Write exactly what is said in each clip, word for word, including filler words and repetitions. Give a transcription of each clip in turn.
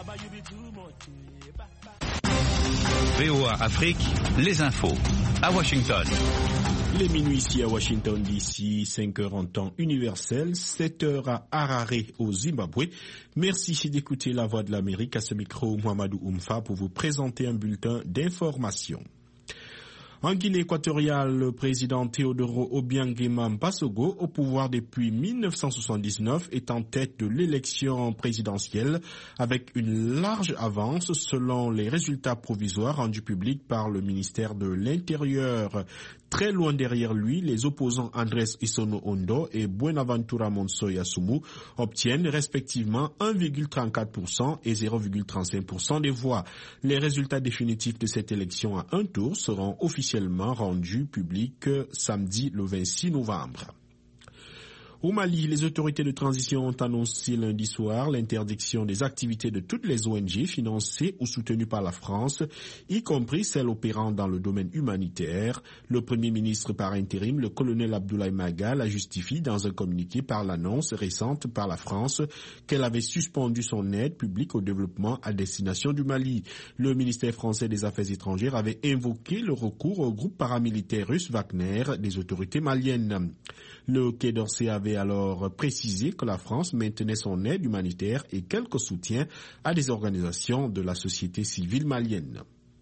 V O A Afrique, les infos à Washington. Il est minuit ici à Washington D C, cinq heures en temps universel, sept heures à Harare au Zimbabwe. Merci d'écouter la voix de l'Amérique. À ce micro, Mohamedou Oumfa pour vous présenter un bulletin d'information. En Guinée équatoriale, le président Teodoro Obiang Mpassogo, au pouvoir depuis mille neuf cent soixante-dix-neuf, est en tête de l'élection présidentielle avec une large avance selon les résultats provisoires rendus publics par le ministère de l'Intérieur. Très loin derrière lui, les opposants Andrés Isono Ondo et Buenaventura Monsoy Asumu obtiennent respectivement un virgule trente-quatre pour cent et zéro virgule trente-cinq pour cent des voix. Les résultats définitifs de cette élection à un tour seront officiellement rendus publics samedi le vingt-six novembre. Au Mali, les autorités de transition ont annoncé lundi soir l'interdiction des activités de toutes les O N G financées ou soutenues par la France, y compris celles opérant dans le domaine humanitaire. Le Premier ministre par intérim, le colonel Abdoulaye Magal, a justifié dans un communiqué par l'annonce récente par la France qu'elle avait suspendu son aide publique au développement à destination du Mali. Le ministère français des Affaires étrangères avait invoqué le recours au groupe paramilitaire russe Wagner des autorités maliennes. Le Quai d'Orsay avait alors précisé que la France maintenait son aide humanitaire et quelques soutiens à des organisations de la société civile malienne.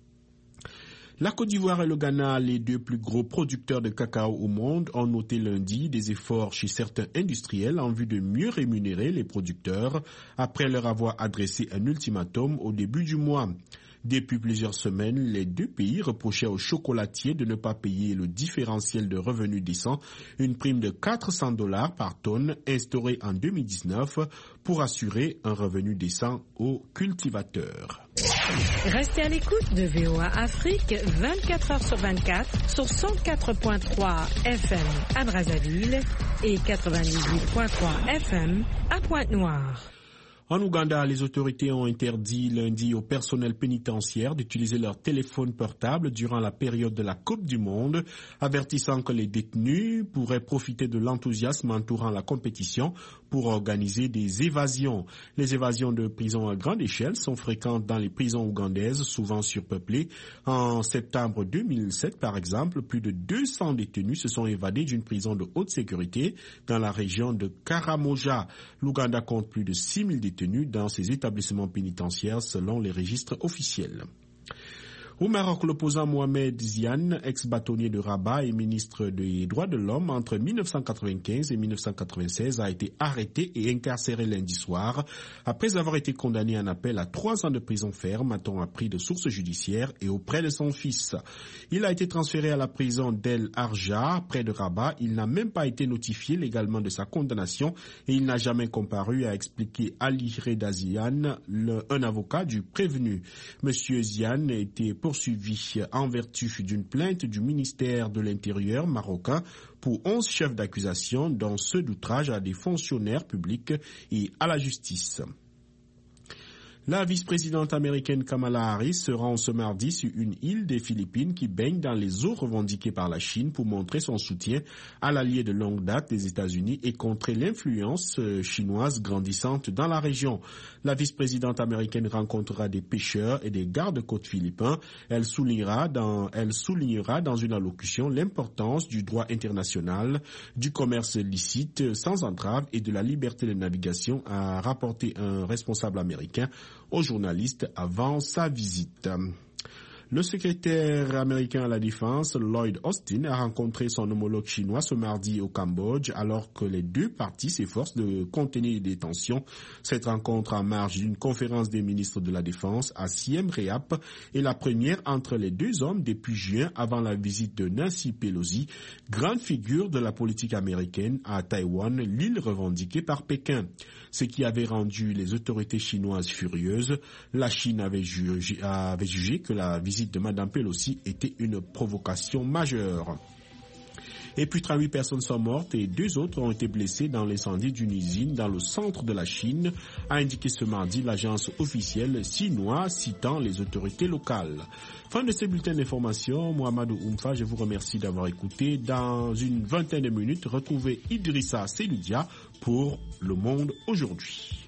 La Côte d'Ivoire et le Ghana, les deux plus gros producteurs de cacao au monde, ont noté lundi des efforts chez certains industriels en vue de mieux rémunérer les producteurs après leur avoir adressé un ultimatum au début du mois. Depuis plusieurs semaines, les deux pays reprochaient aux chocolatiers de ne pas payer le différentiel de revenus décent, une prime de quatre cents dollars par tonne instaurée en deux mille dix-neuf pour assurer un revenu décent aux cultivateurs. Restez à l'écoute de V O A Afrique vingt-quatre heures sur vingt-quatre sur cent quatre virgule trois F M à Brazzaville et quatre-vingt-dix-huit virgule trois F M à Pointe-Noire. En Ouganda, les autorités ont interdit lundi au personnel pénitentiaire d'utiliser leur téléphone portable durant la période de la Coupe du Monde, avertissant que les détenus pourraient profiter de l'enthousiasme entourant la compétition pour organiser des évasions. Les évasions de prisons à grande échelle sont fréquentes dans les prisons ougandaises, souvent surpeuplées. En septembre deux mille sept, par exemple, plus de deux cents détenus se sont évadés d'une prison de haute sécurité dans la région de Karamoja. L'Ouganda compte plus de six mille détenus dans ces établissements pénitentiaires selon les registres officiels. Au Maroc, l'opposant Mohamed Ziane, ex-bâtonnier de Rabat et ministre des Droits de l'Homme entre mille neuf cent quatre-vingt-quinze et mille neuf cent quatre-vingt-seize, a été arrêté et incarcéré lundi soir après avoir été condamné en appel à trois ans de prison ferme, a-t-on appris de sources judiciaires et auprès de son fils. Il a été transféré à la prison d'El Arja, près de Rabat. Il n'a même pas été notifié légalement de sa condamnation et il n'a jamais comparu, a expliqué Ali Reda Ziane, le, un avocat du prévenu. Monsieur Ziane a été poursuivi en vertu d'une plainte du ministère de l'Intérieur marocain pour onze chefs d'accusation, dont ceux d'outrage à des fonctionnaires publics et à la justice. La vice-présidente américaine Kamala Harris se rend ce mardi sur une île des Philippines qui baigne dans les eaux revendiquées par la Chine pour montrer son soutien à l'allié de longue date des États-Unis et contrer l'influence chinoise grandissante dans la région. La vice-présidente américaine rencontrera des pêcheurs et des gardes-côtes philippins. Elle soulignera dans, elle soulignera dans une allocution l'importance du droit international, du commerce licite sans entrave et de la liberté de navigation, a rapporté un responsable américain aux journalistes avant sa visite. Le secrétaire américain à la Défense, Lloyd Austin, a rencontré son homologue chinois ce mardi au Cambodge alors que les deux parties s'efforcent de contenir les tensions. Cette rencontre en marge d'une conférence des ministres de la Défense à Siem Reap est la première entre les deux hommes depuis juin avant la visite de Nancy Pelosi, grande figure de la politique américaine à Taïwan, l'île revendiquée par Pékin. Ce qui avait rendu les autorités chinoises furieuses. La Chine avait jugé, avait jugé que la visite de Mme Pelosi était une provocation majeure. Et puis trente-huit personnes sont mortes et deux autres ont été blessées dans l'incendie d'une usine dans le centre de la Chine, a indiqué ce mardi l'agence officielle Xinhua citant les autorités locales. Fin de ce bulletin d'information, Mohamedou Oumfa, je vous remercie d'avoir écouté. Dans une vingtaine de minutes, retrouvez Idrissa Seloudia pour Le Monde aujourd'hui.